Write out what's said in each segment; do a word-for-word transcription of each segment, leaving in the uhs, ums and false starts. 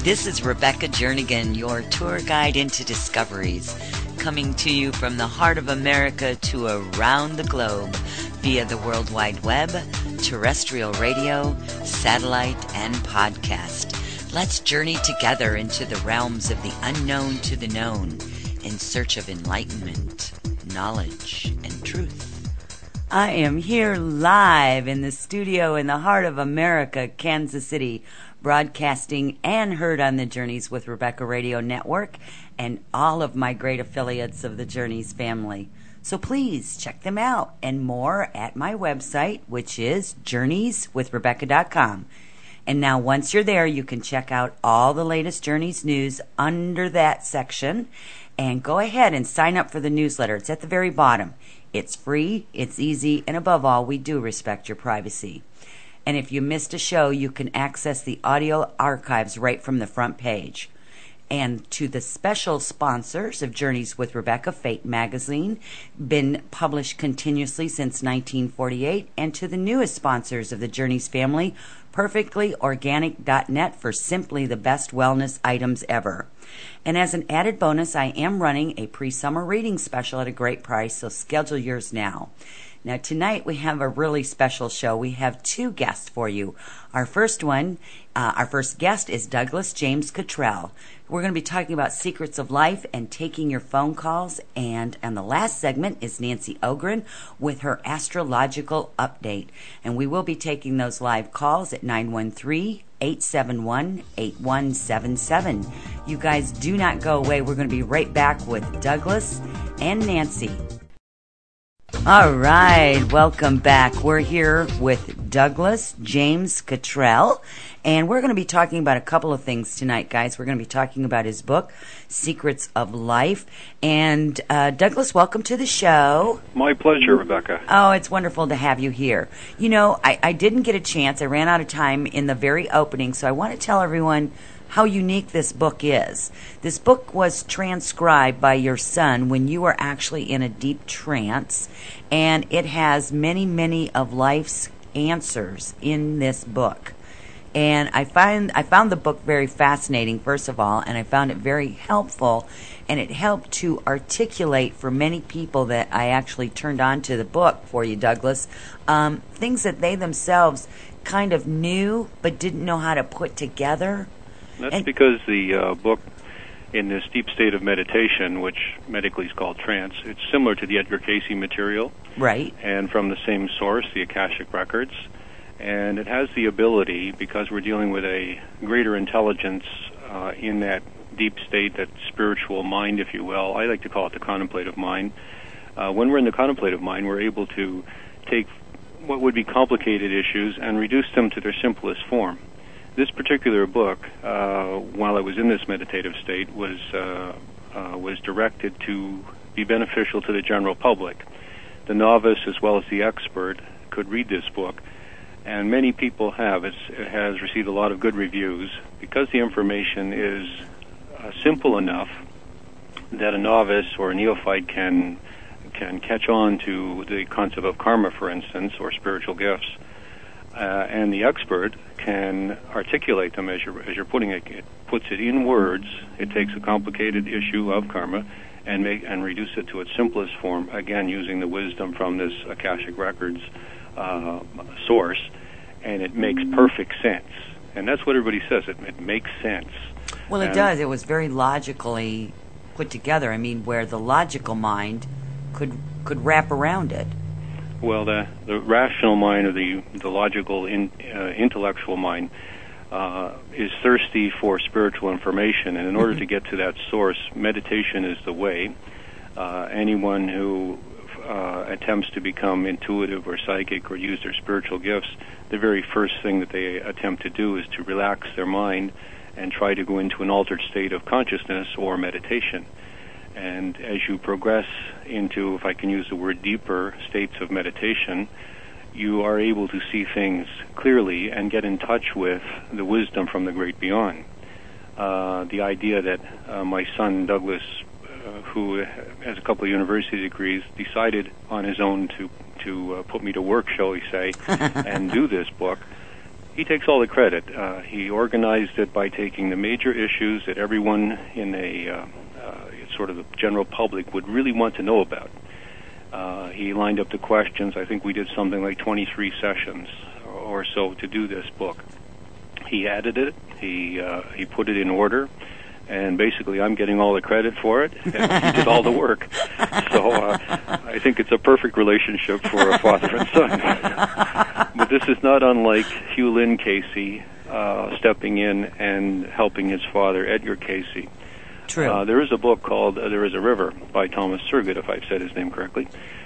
This is Rebecca Jernigan, your tour guide into discoveries, coming to you from the heart of America to around the globe via the World Wide Web, terrestrial radio, satellite, and podcast. Let's journey together into the realms of the unknown to the known in search of enlightenment, knowledge, and truth. I am here live in the studio in the heart of America, Kansas City, broadcasting and heard on the Journeys with Rebecca Radio Network and all of my great affiliates of the Journeys family. So please check them out and more at my website, which is journeys with rebecca dot com. And now once you're there, you can check out all the latest Journeys news under that section. And go ahead and sign up for the newsletter. It's at the very bottom. It's free, it's easy, and above all, we do respect your privacy. And if you missed a show, you can access the audio archives right from the front page. And to the special sponsors of Journeys with Rebecca, Fate Magazine, been published continuously since nineteen forty-eight, and to the newest sponsors of the Journeys family, perfectly organic dot net for simply the best wellness items ever. And as an added bonus, I am running a pre-summer reading special at a great price, so schedule yours now. Now, tonight we have a really special show. We have two guests for you. Our first one, uh, our first guest is Douglas James Cottrell. We're going to be talking about secrets of life and taking your phone calls. And, and the last segment is Nancy Ogren with her astrological update. And we will be taking those live calls at nine one three, eight seven one, eight one seven seven. You guys do not go away. We're going to be right back with Douglas and Nancy. All right, welcome back. We're here with Douglas James Cottrell, and we're going to be talking about a couple of things tonight, guys. We're going to be talking about his book, Secrets of Life. And uh, Douglas, welcome to the show. My pleasure, Rebecca. Oh, it's wonderful to have you here. You know, I, I didn't get a chance. I ran out of time in the very opening, so I want to tell everyone how unique this book is. This book was transcribed by your son when you were actually in a deep trance, and it has many, many of life's answers in this book. And I find I found the book very fascinating, first of all, and I found it very helpful, and it helped to articulate for many people that I actually turned on to the book for you, Douglas, um, things that they themselves kind of knew but didn't know how to put together. That's and, because the uh, book, in this deep state of meditation, which medically is called trance, it's similar to the Edgar Cayce material. Right. And from the same source, the Akashic Records. And it has the ability, because we're dealing with a greater intelligence uh, in that deep state, that spiritual mind, if you will. I like to call it the contemplative mind. Uh, when we're in the contemplative mind, we're able to take what would be complicated issues and reduce them to their simplest form. This particular book, uh, while I was in this meditative state, was uh, uh, was directed to be beneficial to the general public. The novice, as well as the expert, could read this book, and many people have. It's, it has received a lot of good reviews because the information is uh, simple enough that a novice or a neophyte can can catch on to the concept of karma, for instance, or spiritual gifts. Uh, and the expert can articulate them as you're, as you're putting it. It puts it in words. It takes a complicated issue of karma and make and reduce it to its simplest form, again, using the wisdom from this Akashic Records uh, source, and it makes perfect sense. And that's what everybody says. It, it makes sense. Well, it and, does. It was very logically put together. I mean, where the logical mind could could wrap around it. Well, the, the rational mind, or the, the logical, in, uh, intellectual mind, uh, is thirsty for spiritual information. And in order to get to that source, meditation is the way. Uh, anyone who uh, attempts to become intuitive or psychic or use their spiritual gifts, the very first thing that they attempt to do is to relax their mind and try to go into an altered state of consciousness or meditation. And as you progress into, if I can use the word, deeper states of meditation, you are able to see things clearly and get in touch with the wisdom from the great beyond. Uh, the idea that uh, my son Douglas, uh, who has a couple of university degrees, decided on his own to to uh, put me to work, shall we say, and do this book, he takes all the credit. Uh, he organized it by taking the major issues that everyone in a uh, uh, sort of the general public would really want to know about. Uh, he lined up the questions. I think we did something like twenty-three sessions or so to do this book. He edited it. He uh, he put it in order. And basically, I'm getting all the credit for it, and he did all the work. So uh, I think it's a perfect relationship for a father and son. But this is not unlike Hugh Lynn Casey uh, stepping in and helping his father, Edgar Casey. True. Uh, there is a book called uh, There is a River by Thomas Surgut, if I've said his name correctly.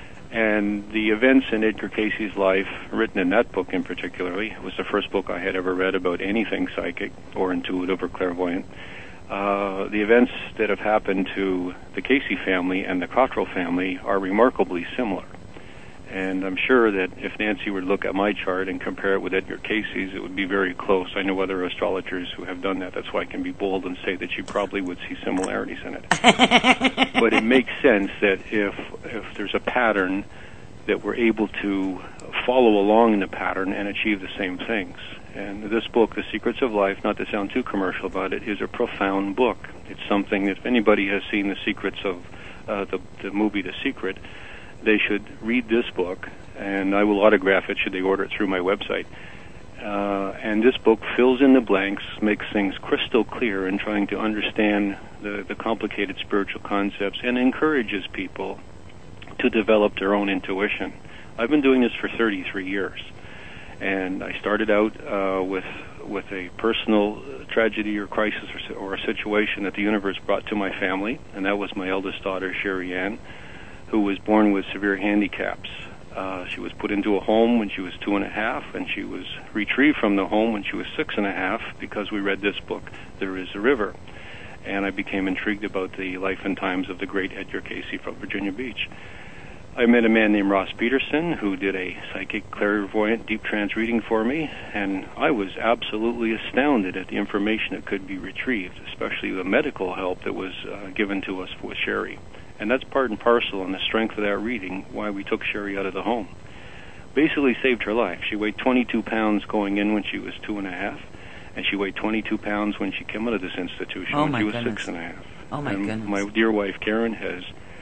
And the events in Edgar Casey's life, written in that book in particularly, was the first book I had ever read about anything psychic or intuitive or clairvoyant. Uh, the events that have happened to the Casey family and the Cottrell family are remarkably similar. And I'm sure that if Nancy were to look at my chart and compare it with Edgar Casey's, it would be very close. I know other astrologers who have done that. That's why I can be bold and say that you probably would see similarities in it. But it makes sense that if if there's a pattern, that we're able to follow along in the pattern and achieve the same things. And this book, The Secrets of Life, not to sound too commercial about it, is a profound book. It's something, if anybody has seen The Secrets of uh, the, the movie The Secret, they should read this book, and I will autograph it should they order it through my website. Uh, and this book fills in the blanks, makes things crystal clear in trying to understand the, the complicated spiritual concepts, and encourages people to develop their own intuition. I've been doing this for thirty-three years. And I started out uh, with with a personal tragedy or crisis or, or a situation that the universe brought to my family, and that was my eldest daughter, Sherry Ann, who was born with severe handicaps. Uh, she was put into a home when she was two and a half, and she was retrieved from the home when she was six and a half because we read this book, There is a River. And I became intrigued about the life and times of the great Edgar Casey from Virginia Beach. I met a man named Ross Peterson who did a psychic clairvoyant deep trance reading for me, and I was absolutely astounded at the information that could be retrieved, especially the medical help that was uh, given to us with Sherry. And that's part and parcel in the strength of that reading, why we took Sherry out of the home. Basically saved her life. She weighed twenty-two pounds going in when she was two and a half, and she weighed twenty-two pounds when she came out of this institution oh when my she was goodness. six and a half. Oh my and goodness. My dear wife Karen has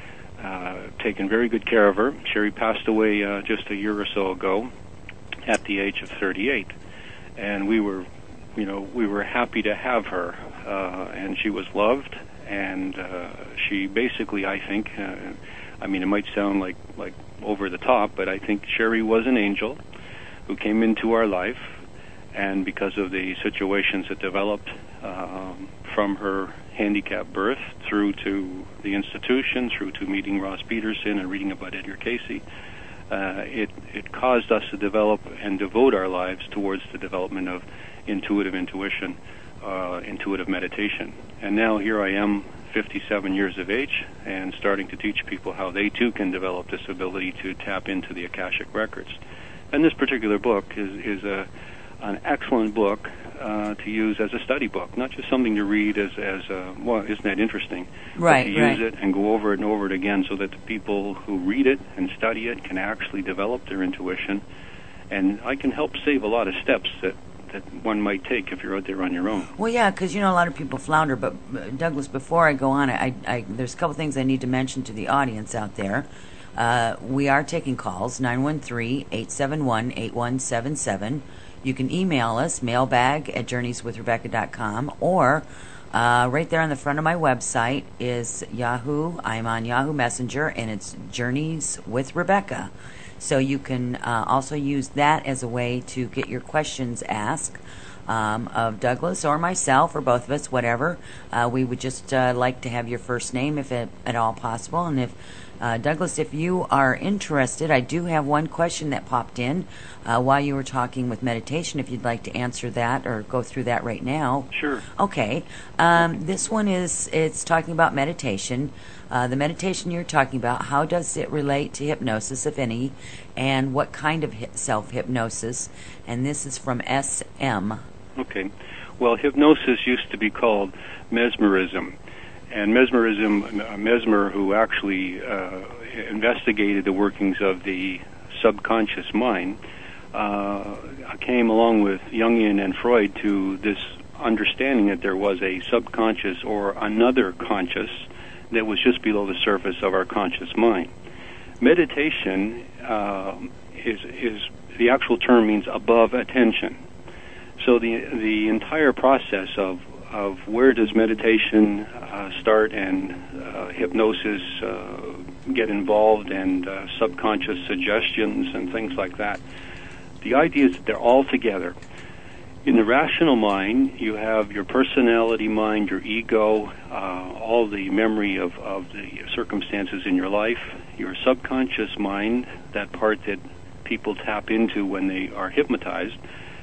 Uh, taken very good care of her. Sherry passed away uh, just a year or so ago at the age of thirty-eight. And we were, you know, we were happy to have her. Uh, and she was loved. And uh, she basically, I think, uh, I mean, it might sound like, like over the top, but I think Sherry was an angel who came into our life. And because of the situations that developed um, from her handicapped birth through to the institution, through to meeting Ross Peterson and reading about Edgar Casey, uh, it, it caused us to develop and devote our lives towards the development of intuitive intuition, uh, intuitive meditation. And now here I am, fifty-seven years of age, and starting to teach people how they too can develop this ability to tap into the Akashic Records. And this particular book is, is a an excellent book uh, to use as a study book, not just something to read as, as a, well, isn't that interesting? Right, but to right. use it and go over it and over it again so that the people who read it and study it can actually develop their intuition. And I can help save a lot of steps that, that one might take if you're out there on your own. Well, yeah, because, you know, a lot of people flounder. But, uh, Douglas, before I go on, I, I, there's a couple things I need to mention to the audience out there. Uh, we are taking calls, nine one three, eight seven one, eight one seven seven. You can email us, mailbag at journeys with rebecca dot com, or uh, right there on the front of my website is Yahoo. I'm on Yahoo Messenger, and it's Journeys with Rebecca. So you can uh, also use that as a way to get your questions asked um, of Douglas or myself or both of us, whatever. Uh, we would just uh, like to have your first name, if it, at all possible. And if Uh, Douglas, if you are interested, I do have one question that popped in uh, while you were talking with meditation, if you'd like to answer that or go through that right now. Sure. Okay. Um, this one is, it's talking about meditation. Uh, the meditation you're talking about, how does it relate to hypnosis, if any, and what kind of self-hypnosis? And this is from S M. Okay. Well, hypnosis used to be called mesmerism. And mesmerism, Mesmer, who actually uh, investigated the workings of the subconscious mind, uh, came along with Jungian and Freud to this understanding that there was a subconscious or another conscious that was just below the surface of our conscious mind. Meditation uh, is, is the actual term means above attention. So the the entire process of of where does meditation uh, start and uh, hypnosis uh, get involved and uh, subconscious suggestions and things like that. The idea is that they're all together. In the rational mind, you have your personality mind, your ego, uh, all the memory of, of the circumstances in your life. Your subconscious mind, that part that people tap into when they are hypnotized,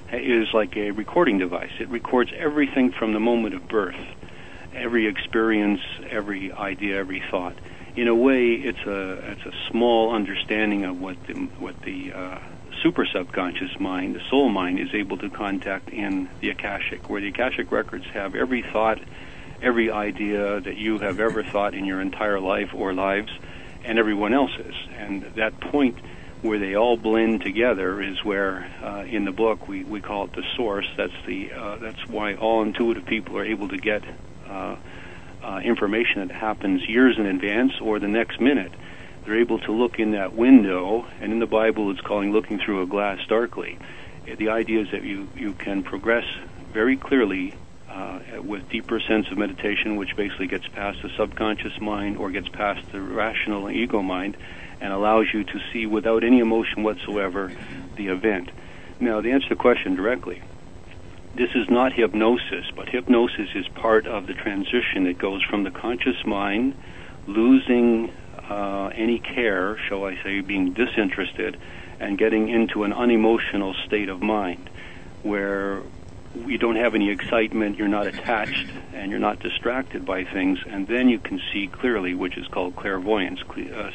is like a recording device. It records everything from the moment of birth, every experience, every idea, every thought. In a way, it's a it's a small understanding of what the, what the uh, super subconscious mind, the soul mind, is able to contact in the Akashic, where the Akashic records have every thought, every idea that you have ever thought in your entire life or lives, and everyone else's. And that point where they all blend together is where, uh, in the book, we, we call it the source. That's the uh, that's why all intuitive people are able to get uh, uh, information that happens years in advance or the next minute. They're able to look in that window, and in the Bible it's calling looking through a glass darkly. The idea is that you, you can progress very clearly uh, with deeper sense of meditation, which basically gets past the subconscious mind or gets past the rational and ego mind, and allows you to see without any emotion whatsoever the event. Now, to answer the question directly, this is not hypnosis, but hypnosis is part of the transition that goes from the conscious mind losing uh, any care, shall I say, being disinterested, and getting into an unemotional state of mind where you don't have any excitement, you're not attached, and you're not distracted by things, and then you can see clearly, which is called clairvoyance, uh,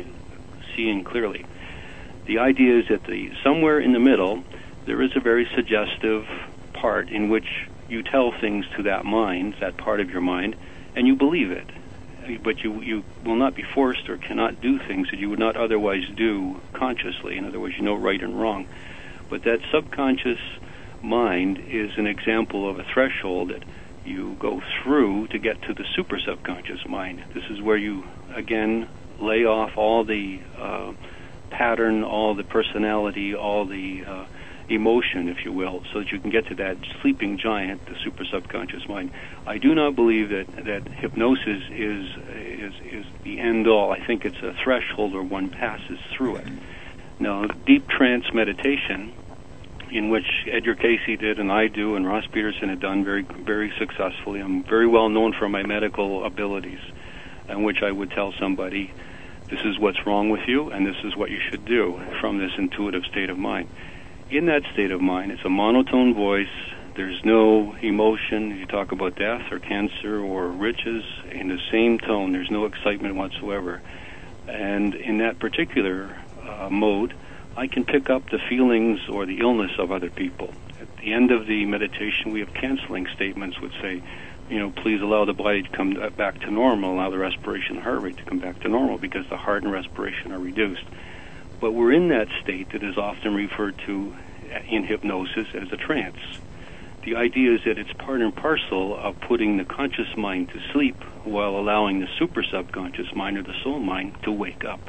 seeing clearly. The idea is that the somewhere in the middle, there is a very suggestive part in which you tell things to that mind, that part of your mind, and you believe it. But you, you will not be forced or cannot do things that you would not otherwise do consciously. In other words, you know right and wrong. But that subconscious mind is an example of a threshold that you go through to get to the super subconscious mind. This is where you, again, lay off all the uh, pattern, all the personality, all the uh, emotion, if you will, so that you can get to that sleeping giant, the super subconscious mind. I do not believe that, that hypnosis is, is is the end all. I think it's a threshold where one passes through it. Now, deep trance meditation, in which Edgar Casey did and I do and Ross Peterson had done very very successfully. I'm very well known for my medical abilities, in which I would tell somebody, this is what's wrong with you and this is what you should do from this intuitive state of mind. In that state of mind, it's a monotone voice. There's no emotion. You talk about death or cancer or riches in the same tone. There's no excitement whatsoever. And in that particular uh, mode, I can pick up the feelings or the illness of other people. At the end of the meditation, we have canceling statements which say, you know, please allow the body to come back to normal, allow the respiration and heart rate to come back to normal because the heart and respiration are reduced. But we're in that state that is often referred to in hypnosis as a trance. The idea is that it's part and parcel of putting the conscious mind to sleep while allowing the super subconscious mind or the soul mind to wake up.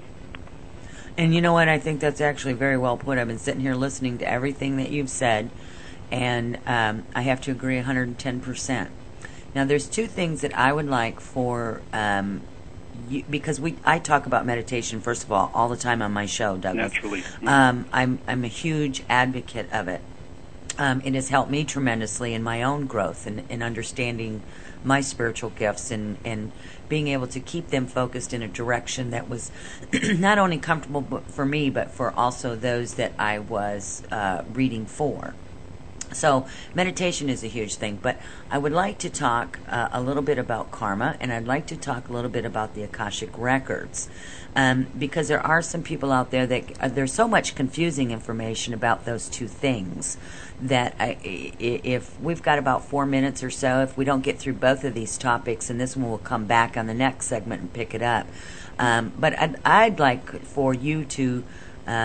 And you know what? I think that's actually very well put. I've been sitting here listening to everything that you've said, and um, I have to agree one hundred ten percent. Now, there's two things that I would like for... Um, You, because we, I talk about meditation, first of all, all the time on my show, Douglas. Naturally. Um, I'm, I'm a huge advocate of it. Um, it has helped me tremendously in my own growth and in, in understanding my spiritual gifts and, and being able to keep them focused in a direction that was not only comfortable for me, but for also those that I was uh, reading for. So meditation is a huge thing, but I would like to talk uh, a little bit about karma, and I'd like to talk a little bit about the Akashic Records, um, because there are some people out there that uh, there's so much confusing information about those two things that I, if we've got about four minutes or so, if we don't get through both of these topics, and this one will come back on the next segment and pick it up. Um, but I'd, I'd like for you to um,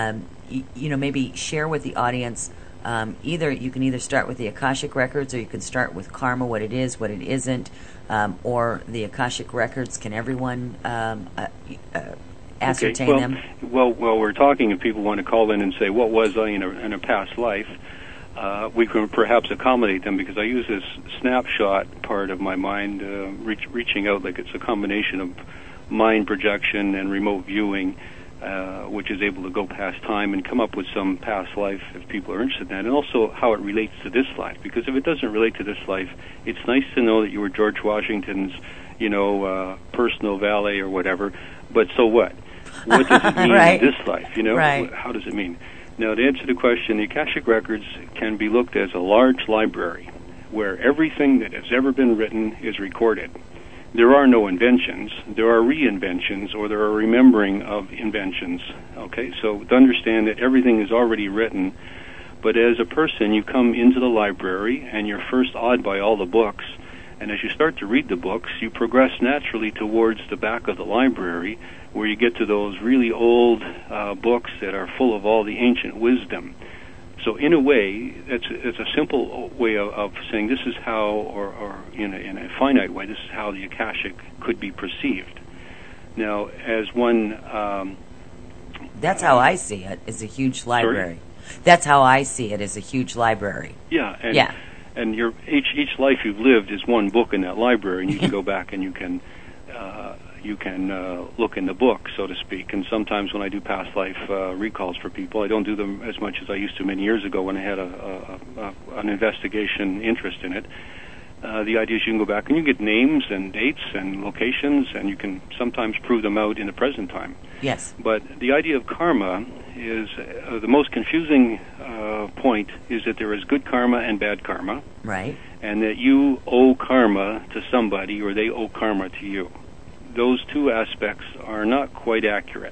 y- you know, maybe share with the audience. Um, either you can either start with the Akashic Records, or you can start with karma, what it is, what it isn't, um, or the Akashic Records. Can everyone um, uh, uh, ascertain okay. well, them? Well, well, we're talking, if people want to call in and say, what was I in a, in a past life? Uh, we can perhaps accommodate them, because I use this snapshot part of my mind, uh, reach, reaching out, like it's a combination of mind projection and remote viewing, uh, which is able to go past time and come up with some past life if people are interested in that, and also how it relates to this life. Because if it doesn't relate to this life, it's nice to know that you were George Washington's, you know, uh, personal valet or whatever, but so what? What does it mean right. in this life, you know? Right. How does it mean? Now, to answer the question, the Akashic Records can be looked as a large library where everything that has ever been written is recorded. There are no inventions. There are reinventions, or there are remembering of inventions. Okay, so to understand that everything is already written, but as a person, you come into the library and you're first awed by all the books, and as you start to read the books, you progress naturally towards the back of the library, where you get to those really old uh, books that are full of all the ancient wisdom. So in a way, it's, it's a simple way of, of saying this is how, or, or in, a, in a finite way, this is how the Akashic could be perceived. Now, as one... Um, That's how I see it, as a huge library. Sorry? That's how I see it, as a huge library. Yeah, and, yeah. and your, each, each life you've lived is one book in that library, and you can go back and you can... Uh, you can uh, look in the book, so to speak. And sometimes when I do past life uh, recalls for people, I don't do them as much as I used to many years ago when I had a, a, a, an investigation interest in it. Uh, the idea is you can go back and you get names and dates and locations, and you can sometimes prove them out in the present time. Yes. But the idea of karma is uh, the most confusing uh, point is that there is good karma and bad karma. Right. And that you owe karma to somebody, or they owe karma to you. Those two aspects are not quite accurate.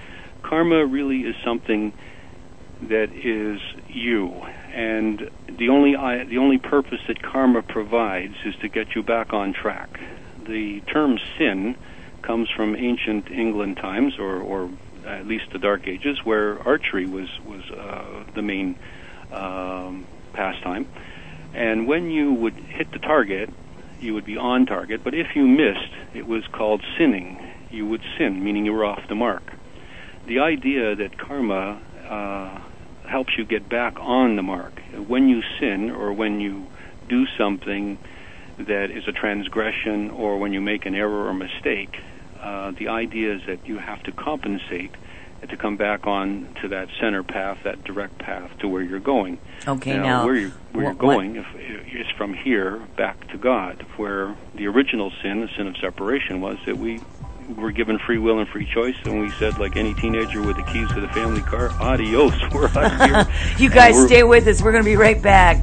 Karma really is something that is you, and the only the only purpose that karma provides is to get you back on track. The term sin comes from ancient England times, or, or at least the Dark Ages, where archery was was uh, the main um, pastime. And when you would hit the target, you would be on target, but if you missed, it was called sinning. You would sin, meaning you were off the mark. The idea that karma uh, helps you get back on the mark. When you sin, or when you do something that is a transgression, or when you make an error or mistake, uh, the idea is that you have to compensate to come back on to that center path, that direct path to where you're going. Okay, now, now where, you, where what, you're going if, is from here back to God, where the original sin, the sin of separation, was that we were given free will and free choice, and we said, like any teenager with the keys to the family car, adios, we're out of here. You guys stay with us. We're going to be right back.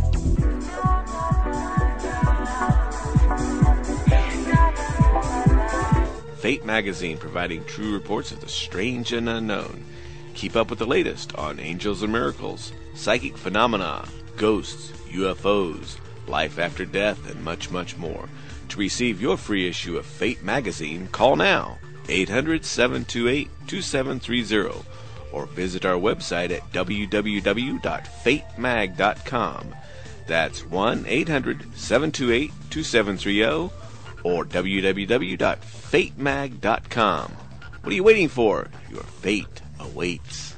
Fate Magazine, providing true reports of the strange and unknown. Keep up with the latest on angels and miracles, psychic phenomena, ghosts, U F Os, life after death, and much, much more. To receive your free issue of Fate Magazine, call now, eight hundred, seven two eight, two seven three zero, or visit our website at w w w dot fate mag dot com. That's one eight hundred, seven two eight, two seven three zero, or w w w dot fate mag dot com. What are you waiting for? Your fate awaits.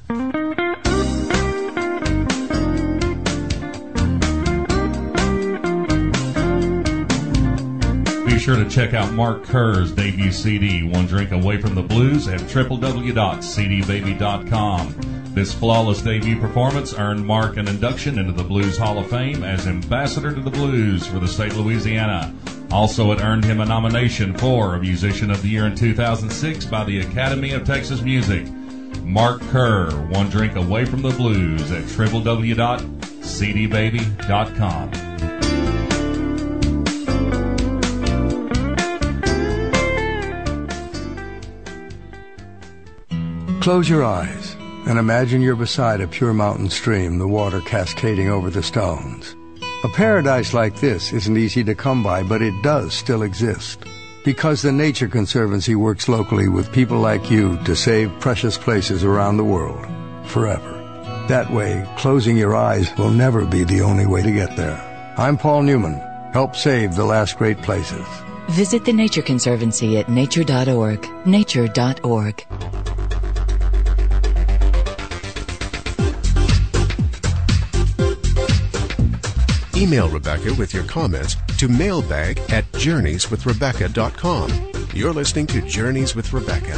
Be sure to check out Mark Kerr's debut C D, One Drink Away from the Blues, at w w w dot c d baby dot com. This flawless debut performance earned Mark an induction into the Blues Hall of Fame as Ambassador to the Blues for the state of Louisiana. Also, it earned him a nomination for a Musician of the Year in two thousand six by the Academy of Texas Music. Mark Kerr, One Drink Away from the Blues, at w w w dot c d baby dot com. Close your eyes and imagine you're beside a pure mountain stream, the water cascading over the stones. A paradise like this isn't easy to come by, but it does still exist. Because the Nature Conservancy works locally with people like you to save precious places around the world. forever. That way, closing your eyes will never be the only way to get there. I'm Paul Newman. Help save the last great places. Visit the Nature Conservancy at nature dot org. nature dot org. Email Rebecca with your comments to mailbag at journeys with rebecca dot com. You're listening to Journeys with Rebecca.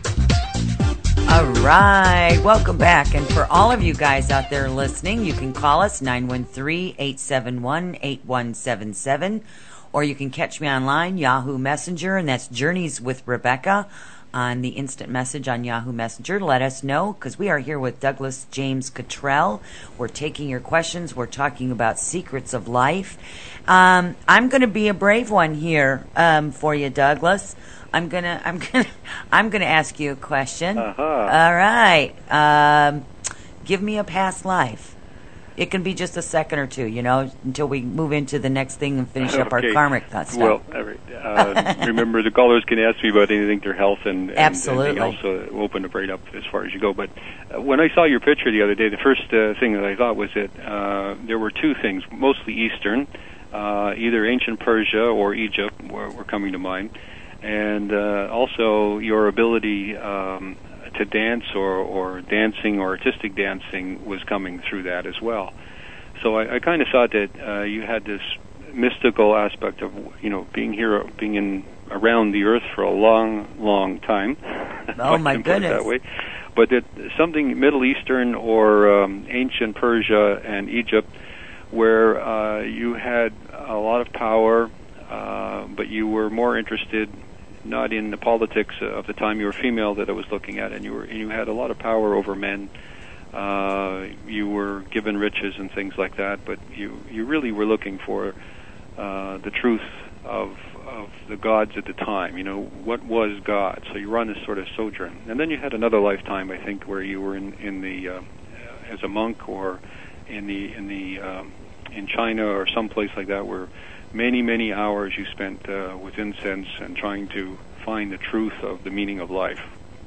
All right, welcome back. And for all of you guys out there listening, you can call us nine one three, eight seven one, eight one seven seven, or you can catch me online, Yahoo Messenger, and that's Journeys with Rebecca on the instant message on Yahoo Messenger. Let us know, because we are here with Douglas James Cottrell. We're taking your questions. We're talking about secrets of life. Um, I'm going to be a brave one here um, for you, Douglas. I'm gonna, I'm gonna, I'm gonna ask you a question. Uh-huh. All right. Um, give me a past life. It can be just a second or two, you know, until we move into the next thing and finish up okay. our karmic stuff. Well, uh, remember the callers can ask me about anything, their health, and, and absolutely. anything else. Uh, open it right up as far as you go. But uh, when I saw your picture the other day, the first uh, thing that I thought was that uh, there were two things, mostly Eastern, uh, either ancient Persia or Egypt were, were coming to mind. And uh, also your ability um, to dance or, or dancing or artistic dancing was coming through that as well. So I, I kind of thought that uh, you had this mystical aspect of, you know, being here, being in around the earth for a long, long time. Oh, my goodness. That way. But that something Middle Eastern or um, ancient Persia and Egypt where uh, you had a lot of power, uh, but you were more interested not in the politics of the time. You were female that I was looking at, and you were and you had a lot of power over men. Uh, you were given riches and things like that, but you you really were looking for uh, the truth of of the gods at the time. You know, what was God? So you were on this sort of sojourn, and then you had another lifetime, I think, where you were in in the uh, as a monk or in the in the um, in China or someplace like that, where many, many hours you spent uh, with incense and trying to find the truth of the meaning of life.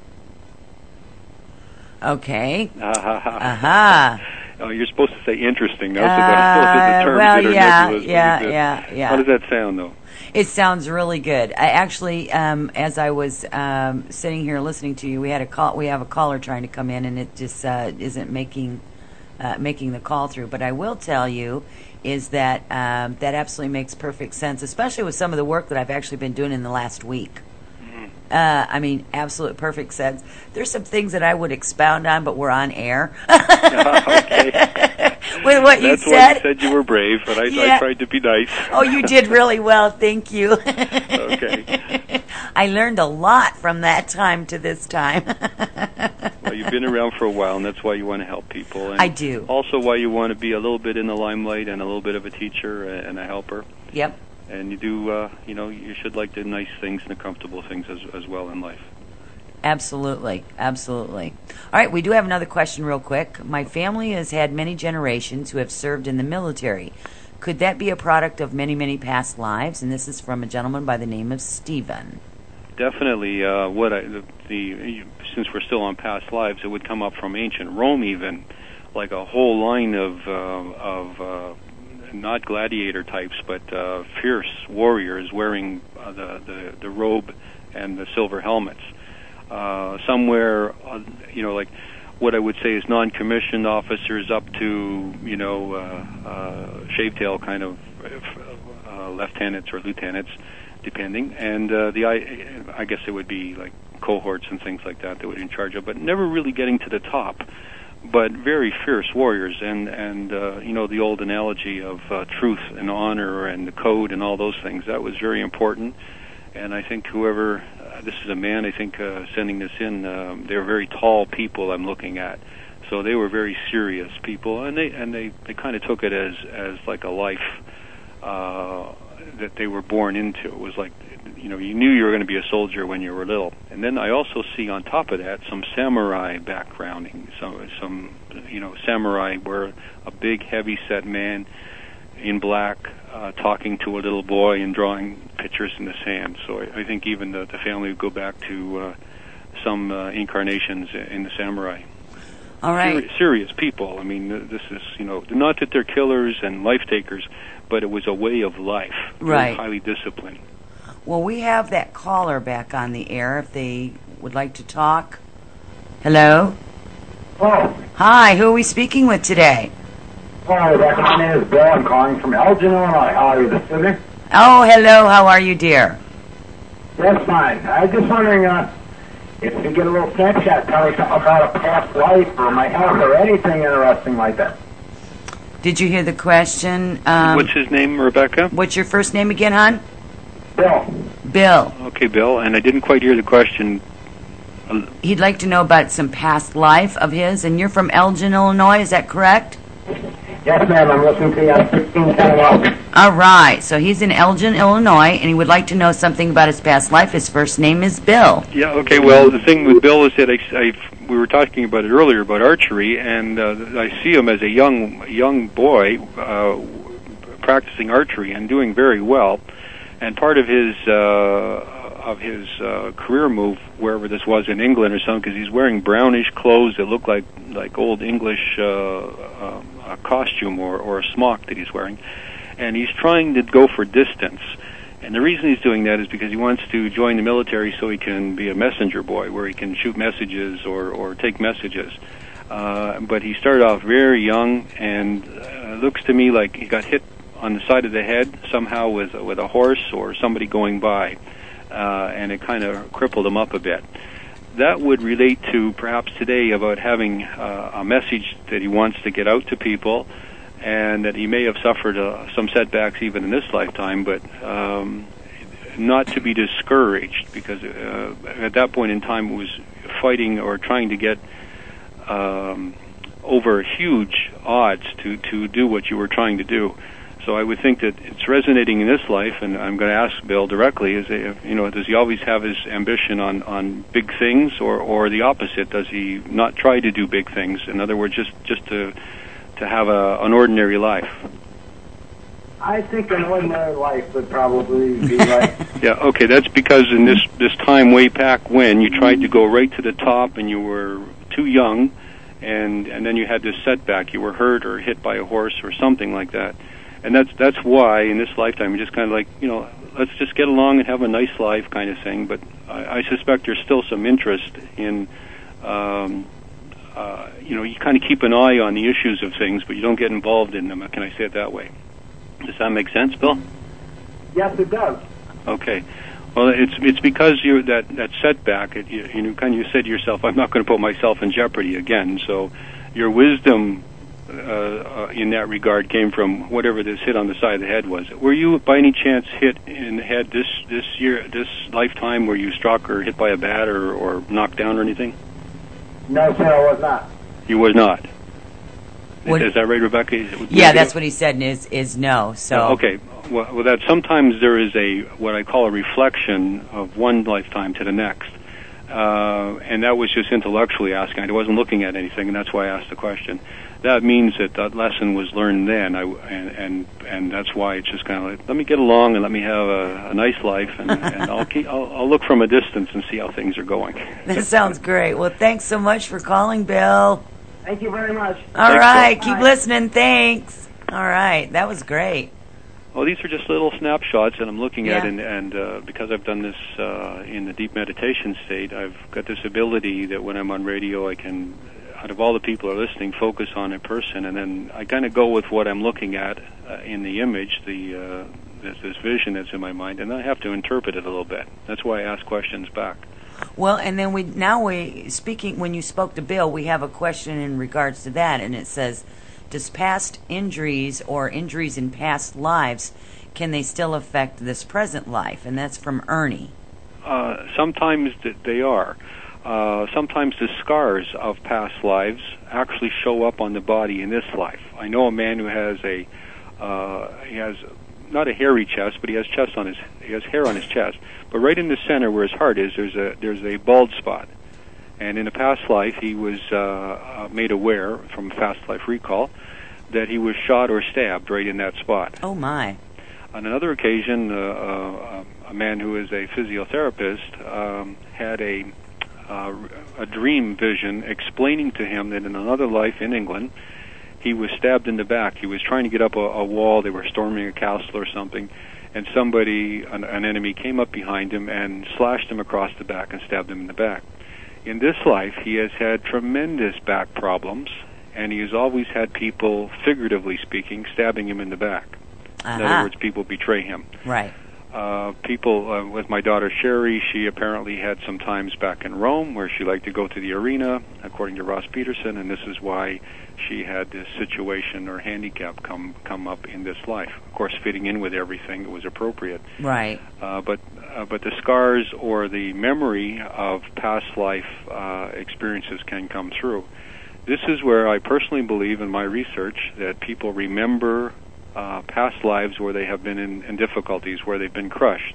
Okay. Uh-huh. Uh-huh. Oh, you're supposed to say interesting, though, Uh, so that's the terms well, that are yeah, nebulous. yeah, yeah, yeah. How does that sound, though? It sounds really good. I actually, um, as I was um, sitting here listening to you, we had a call. We have a caller trying to come in, and it just uh, isn't making uh, making the call through. But I will tell you is that um, that absolutely makes perfect sense, especially with some of the work that I've actually been doing in the last week. Mm-hmm. Uh, I mean, absolute perfect sense. There's some things that I would expound on, but we're on air. Okay. With what you That's said. why you said you were brave, but I, Yeah. I tried to be nice. Oh, you did really well. Thank you. Okay. I learned a lot from that time to this time. Well, you've been around for a while, and that's why you want to help people. And I do. Also why you want to be a little bit in the limelight and a little bit of a teacher and a helper. Yep. And you do, uh, you know, you should like the nice things and the comfortable things as, as well in life. Absolutely. Absolutely. All right, we do have another question real quick. My family has had many generations who have served in the military. Could that be a product of many, many past lives? And this is from a gentleman by the name of Stephen. Definitely. Uh, what I, the, the since we're still on past lives, it would come up from ancient Rome, even like a whole line of uh, of uh, not gladiator types, but uh, fierce warriors wearing uh, the, the the robe and the silver helmets. Uh, somewhere, uh, you know, like what I would say is non-commissioned officers up to, you know, uh, uh, shavetail kind of uh, lieutenants or lieutenants, depending. And uh, the I, I guess it would be like cohorts and things like that that would be in charge of, but never really getting to the top. But very fierce warriors, and and uh, you know, the old analogy of uh, truth and honor and the code and all those things, that was very important. And I think whoever, uh, this is a man, I think, uh, sending this in, um, they're very tall people I'm looking at. So they were very serious people, and they and they, they kind of took it as, as like a life uh, that they were born into. It was like, you know, you knew you were going to be a soldier when you were little. And then I also see on top of that some samurai backgrounding, some, some you know, samurai were a big, heavy-set man in black, uh, talking to a little boy and drawing pictures in the sand. So I, I think even the, the family would go back to uh, some uh, incarnations in the samurai. All right. Seri- serious people. I mean, this is, you know, not that they're killers and life takers, but it was a way of life. Right. Highly disciplined. Well, we have that caller back on the air if they would like to talk. Hello? Hello. Hi, who are we speaking with today? Hi, Rebecca. My name is Bill. I'm calling from Elgin, Illinois. How are you this evening? Oh, hello. How are you, dear? That's fine. I was just wondering uh, if you could get a little snapshot, tell me something about a past life or my health or anything interesting like that. Did you hear the question? Um, What's his name, Rebecca? What's your first name again, hon? Bill. Bill. Okay, Bill, and I didn't quite hear the question. He'd like to know about some past life of his, and you're from Elgin, Illinois, is that correct? Yes, ma'am. I'm listening to you on sixteen ten Welcome. All right. So he's in Elgin, Illinois, and he would like to know something about his past life. His first name is Bill. Yeah, okay, well, the thing with Bill is that I, I, we were talking about it earlier, about archery, and uh, I see him as a young young boy uh, practicing archery and doing very well. And part of his uh, of his uh, career move, wherever this was in England or something, because he's wearing brownish clothes that look like like old English uh, uh, a costume or, or a smock that he's wearing, and he's trying to go for distance. And the reason he's doing that is because he wants to join the military so he can be a messenger boy, where he can shoot messages or, or take messages. Uh, but he started off very young, and uh, looks to me like he got hit on the side of the head somehow with with a horse or somebody going by, uh, and it kind of crippled him up a bit. That would relate to perhaps today about having uh, a message that he wants to get out to people, and that he may have suffered uh, some setbacks even in this lifetime, but um, not to be discouraged, because uh, at that point in time it was fighting or trying to get um, over huge odds to, to do what you were trying to do. So I would think that it's resonating in this life, and I'm going to ask Bill directly, is if, you know, does he always have his ambition on, on big things, or, or the opposite? Does he not try to do big things? In other words, just, just to to have a, an ordinary life? I think an ordinary life would probably be right. Yeah, okay, that's because in this, this time way back when, you tried to go right to the top and you were too young, and, and then you had this setback. You were hurt or hit by a horse or something like that. And that's that's why in this lifetime you're just kind of like, you know, let's just get along and have a nice life kind of thing. But I, I suspect there's still some interest in, um, uh, you know, you kind of keep an eye on the issues of things, but you don't get involved in them. Can I say it that way? Does that make sense, Bill? Yes, it does. Okay. Well, it's it's because you that that setback. It, you, you know, kind of you said to yourself, I'm not going to put myself in jeopardy again. So your wisdom Uh, uh, in that regard came from whatever this hit on the side of the head was. Were you by any chance hit in the head this this year, this lifetime, were you struck or hit by a bat or, or knocked down or anything? No, sir, I was not. You was not. What, is that right, Rebecca? Yeah, that's what he said is is no. So okay, well, well, that sometimes there is a what I call a reflection of one lifetime to the next, uh, and that was just intellectually asking. I wasn't looking at anything, and that's why I asked the question. That means that that lesson was learned then, I, and, and and that's why it's just kind of like, let me get along and let me have a, a nice life, and, and I'll keep I'll, I'll look from a distance and see how things are going. That sounds great. Well, thanks so much for calling, Bill. Thank you very much. All Thanks, right, Bill. keep Bye. listening. Thanks. All right, that was great. Well, these are just little snapshots that I'm looking at, Yeah. and, and uh, because I've done this uh, in the deep meditation state, I've got this ability that when I'm on radio, I can, out of all the people who are listening, focus on a person, and then I kind of go with what I'm looking at uh, in the image, the uh, this, this vision that's in my mind, and I have to interpret it a little bit. That's why I ask questions back. Well, and then we now we speaking when you spoke to Bill, we have a question in regards to that, and it says, does past injuries or injuries in past lives, can they still affect this present life? And that's from Ernie. Uh, sometimes th- they are. Uh, sometimes the scars of past lives actually show up on the body in this life. I know a man who has a uh, he has not a hairy chest, but he has chest on his he has hair on his chest. But right in the center where his heart is, there's a there's a bald spot. And in a past life, he was uh, uh, made aware from a past life recall that he was shot or stabbed right in that spot. Oh my! On another occasion, uh, uh, a man who is a physiotherapist um, had a uh, a dream vision explaining to him that in another life in England, he was stabbed in the back. He was trying to get up a, a wall. They were storming a castle or something, and somebody, an, an enemy, came up behind him and slashed him across the back and stabbed him in the back. In this life, he has had tremendous back problems, and he has always had people, figuratively speaking, stabbing him in the back. Uh-huh. In other words, people betray him. Right. Uh, people, uh, with my daughter Sherry, she apparently had some times back in Rome where she liked to go to the arena, according to Ross Peterson, and this is why she had this situation or handicap come come up in this life. Of course, fitting in with everything, it was appropriate. Right. Uh, but uh, but the scars or the memory of past life uh, experiences can come through. This is where I personally believe in my research that people remember Uh, past lives where they have been in, in difficulties, where they've been crushed,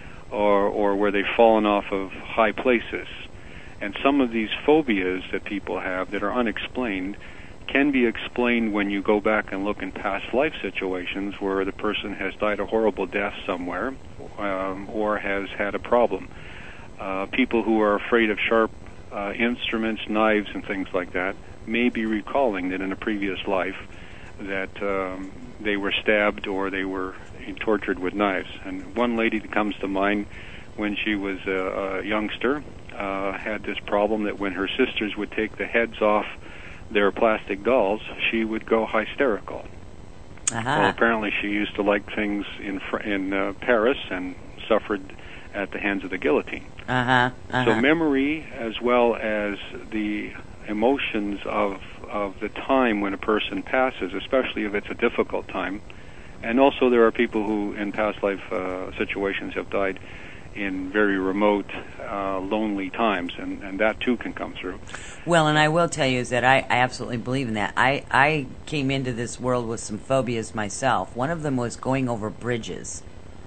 or or where they've fallen off of high places. And some of these phobias that people have that are unexplained can be explained when you go back and look in past life situations where the person has died a horrible death somewhere, um, or has had a problem. Uh, people who are afraid of sharp uh, instruments, knives, and things like that may be recalling that in a previous life that um, they were stabbed or they were tortured with knives. And one lady that comes to mind, when she was a, a youngster, uh, had this problem that when her sisters would take the heads off their plastic dolls, she would go hysterical. Uh-huh. Well, apparently she used to like things in fr- in uh, Paris and suffered at the hands of the guillotine. Uh-huh. Uh-huh. So memory, as well as the emotions of of the time when a person passes, especially if it's a difficult time. And also there are people who in past life uh, situations have died in very remote, uh, lonely times, and, and that too can come through. Well, and I will tell you is that I, I absolutely believe in that. I, I came into this world with some phobias myself. One of them was going over bridges.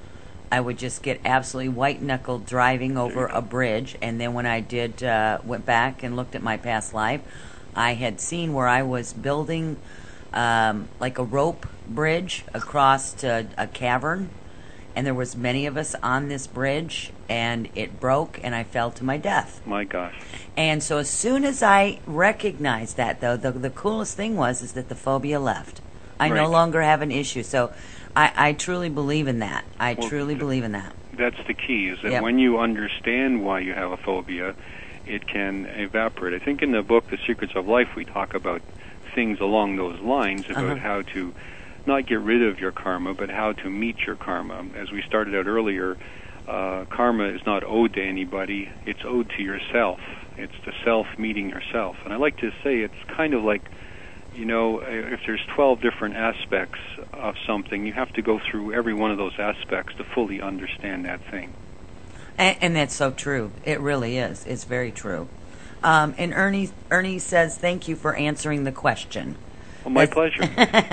I would just get absolutely white-knuckled driving over a bridge, and then when I did, uh, went back and looked at my past life, I had seen where I was building um, like a rope bridge across to a cavern, and there was many of us on this bridge, and it broke, and I fell to my death. My gosh. And so as soon as I recognized that, though, the, the coolest thing was is that the phobia left. I Right. no longer have an issue. So I, I truly believe in that. I Well, truly th- believe in that. That's the key, is that Yep. when you understand why you have a phobia, it can evaporate. I think in the book, The Secrets of Life, we talk about things along those lines, about Uh-huh. how to not get rid of your karma, but how to meet your karma. As we started out earlier, uh, karma is not owed to anybody, it's owed to yourself. It's the self meeting yourself. And I like to say it's kind of like, you know, if there's twelve different aspects of something, you have to go through every one of those aspects to fully understand that thing. And, and that's so true. It really is. It's very true. Um, and Ernie Ernie says, thank you for answering the question. Well, my That's- pleasure.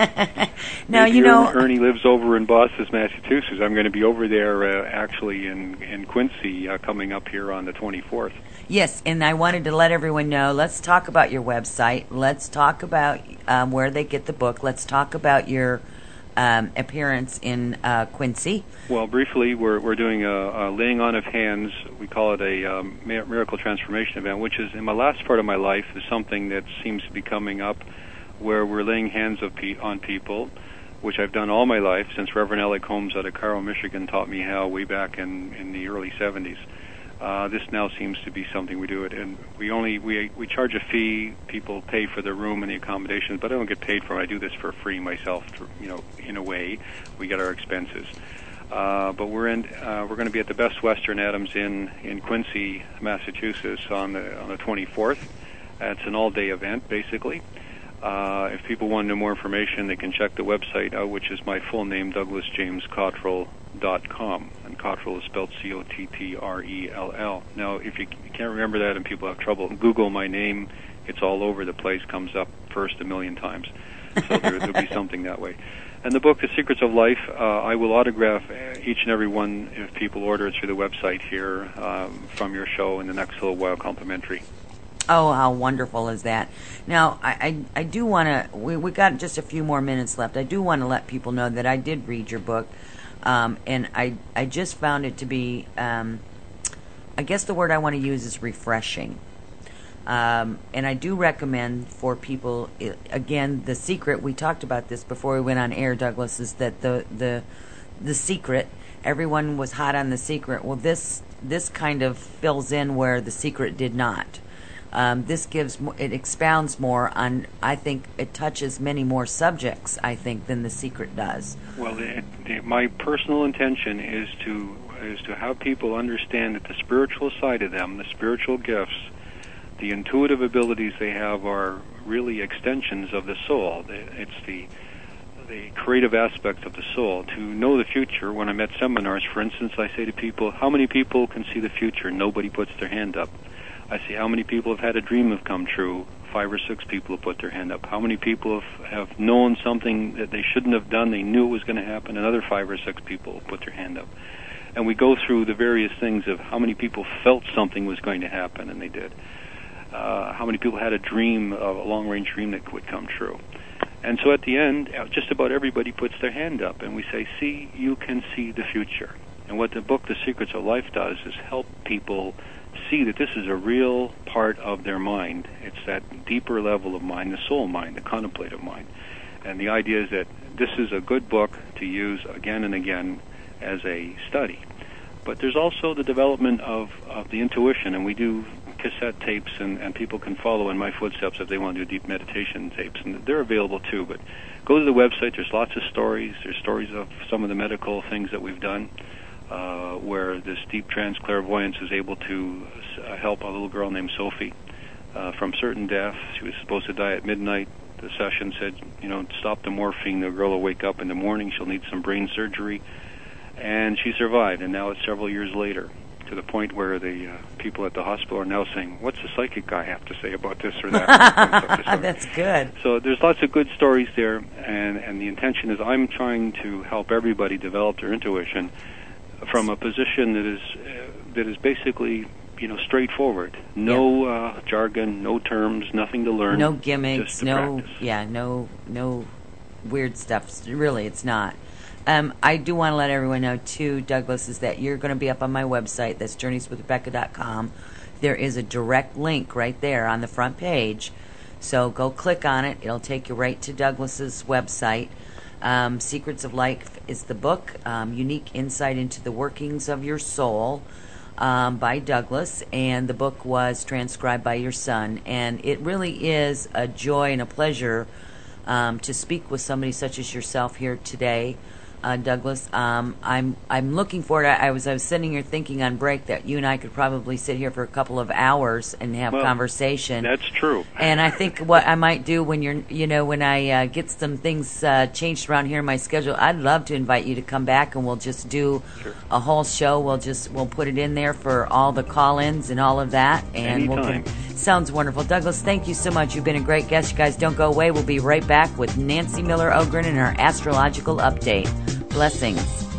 Now, Maybe you know... Ernie lives over in Boston, Massachusetts. I'm going to be over there uh, actually in, in Quincy uh, coming up here on the twenty-fourth. Yes, and I wanted to let everyone know, let's talk about your website. Let's talk about um, where they get the book. Let's talk about your um, appearance in uh, Quincy. Well, briefly, we're we're doing a, a laying on of hands. We call it a um, miracle transformation event, which is in my last part of my life is something that seems to be coming up, where we're laying hands of pe- on people, which I've done all my life since Reverend Alec Holmes out of Cairo, Michigan, taught me how way back in, in the early seventies. Uh, this now seems to be something we do it, and we only we we charge a fee. People pay for the room and the accommodations, but I don't get paid for it. I do this for free myself, to, you know, in a way. We get our expenses. Uh, but we're in. Uh, we're going to be at the Best Western Adams Inn in Quincy, Massachusetts, on the on the twenty-fourth. It's an all-day event, basically. Uh, if people want to know more information, they can check the website out, which is my full name, Douglas James Cottrell dot com. And Cottrell is spelled C O T T R E L L. Now, if you can't remember that and people have trouble, Google my name. It's all over the place, comes up first a million times. So there, there'll be something that way. And the book, The Secrets of Life, uh, I will autograph each and every one if people order it through the website here um, from your show in the next little while, complimentary. Oh, how wonderful is that? Now, I, I, I do want to, we, we got just a few more minutes left. I do want to let people know that I did read your book, um, and I, I just found it to be um, I guess the word I want to use is refreshing. Um, and I do recommend for people, i- again, The Secret, we talked about this before we went on air, Douglas, is that the the the Secret, everyone was hot on The Secret. Well, this this kind of fills in where The Secret did not. Um, this gives, mo- it expounds more on, I think it touches many more subjects, I think, than The Secret does. Well, the, the, my personal intention is to is to have people understand that the spiritual side of them, the spiritual gifts, the intuitive abilities they have are really extensions of the soul. It's the the creative aspect of the soul. To know the future, when I'm at seminars, for instance, I say to people, how many people can see the future? Nobody puts their hand up. I see how many people have had a dream have come true. Five or six people have put their hand up. How many people have, have known something that they shouldn't have done, they knew it was going to happen? Another five or six people have put their hand up. And we go through the various things of how many people felt something was going to happen, and they did. Uh, how many people had a dream, a long-range dream that would come true. And so at the end, just about everybody puts their hand up, and we say, see, you can see the future. And what the book, The Secrets of Life, does is help people see that this is a real part of their mind. It's that deeper level of mind, the soul mind, the contemplative mind. And the idea is that this is a good book to use again and again as a study. But there's also the development of, of the intuition, and we do cassette tapes, and, and people can follow in my footsteps if they want to do deep meditation tapes, and they're available too. But go to the website. There's lots of stories. There's stories of some of the medical things that we've done, uh, where this deep trance clairvoyance is able to uh, help a little girl named Sophie uh, from certain death. She was supposed to die at midnight. The session said, you know, stop the morphine. The girl will wake up in the morning. She'll need some brain surgery. And she survived, and now it's several years later, to the point where the uh, people at the hospital are now saying, what's the psychic guy have to say about this or that? That's good. So there's lots of good stories there, and, and the intention is I'm trying to help everybody develop their intuition from a position that is uh, that is basically, you know, straightforward. No yeah. uh, jargon, no terms, nothing to learn. No gimmicks, just to no, practice. yeah, no, no weird stuff. Really, it's not. Um, I do want to let everyone know, too, Douglas, is that you're going to be up on my website. That's journeys with rebecca dot com. There is a direct link right there on the front page. So go click on it. It'll take you right to Douglas's website. Um, Secrets of Life is the book, um, Unique Insight into the Workings of Your Soul, um, by Douglas. And the book was transcribed by your son. And it really is a joy and a pleasure um, to speak with somebody such as yourself here today. Uh, Douglas, um, I'm I'm looking forward. I, I was I was sitting here thinking on break that you and I could probably sit here for a couple of hours and have well, conversation. That's true. And I think what I might do when you're, you know, when I uh, get some things uh, changed around here in my schedule, I'd love to invite you to come back and we'll just do sure. a whole show. We'll just we'll put it in there for all the call-ins and all of that. And Anytime. we'll sounds wonderful. Douglas, thank you so much. You've been a great guest. You guys don't go away. We'll be right back with Nancy Miller Ogren and her astrological update. Blessings.